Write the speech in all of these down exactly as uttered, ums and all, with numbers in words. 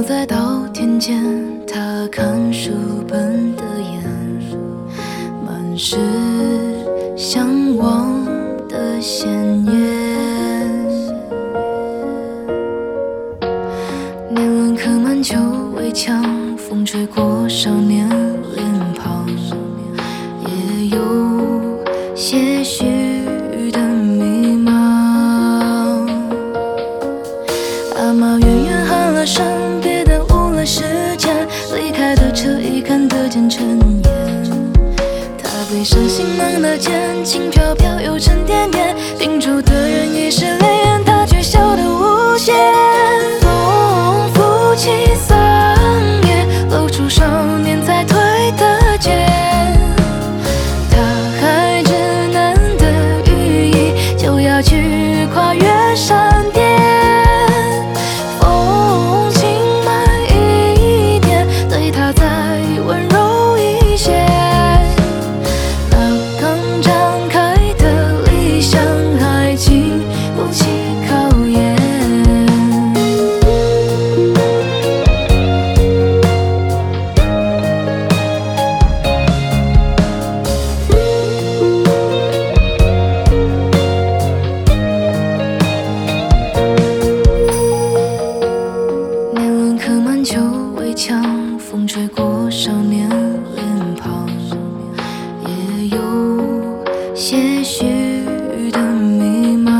在稻田间，他看书本的眼，满是向往的鲜艳。年轮刻满旧围墙，风吹过少年脸庞，也有些许的迷茫。阿嬷远远喊了声别耽误了时间，离开的车已看得见尘烟。他背上行囊的肩，轻飘飘又沉甸甸，叮嘱的人已是泪眼，他却笑得无限。风拂起桑叶，露出少年才褪的肩。他还稚嫩的羽翼，就要去跨越山巅。风轻慢一点，对他再温柔一些。那刚张开的理想，还经不起考验。年轮刻满旧围墙，风吹过少年脸庞，也有些许的迷茫。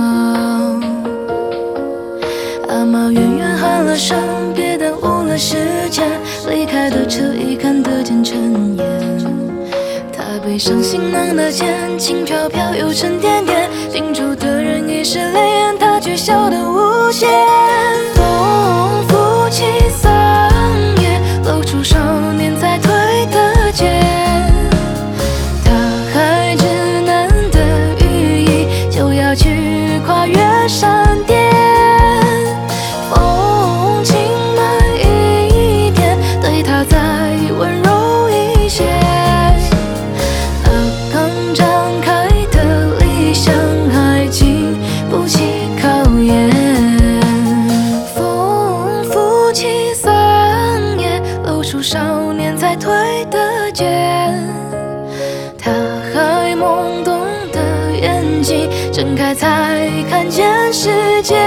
阿嬷远远喊了声别耽误了时间，离开的车已看得见尘烟。他背上行囊的肩，轻飘飘又沉甸甸，叮嘱的人已是泪眼，他却笑得无限。风拂起桑叶，露出少年才褪的肩。他还稚嫩的羽翼，就要去跨越山巅。风轻慢一点，对他再温柔一些。那刚张开的理想，还经不起考验。风拂起桑叶，露出少年才褪的肩。他还懵懂的眼睛，睁开才看见世界。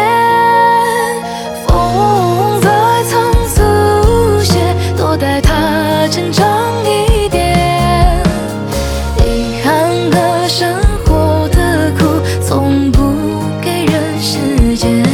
风在层速写，多带他成长一点。遗憾和生活的苦，从不给人时间。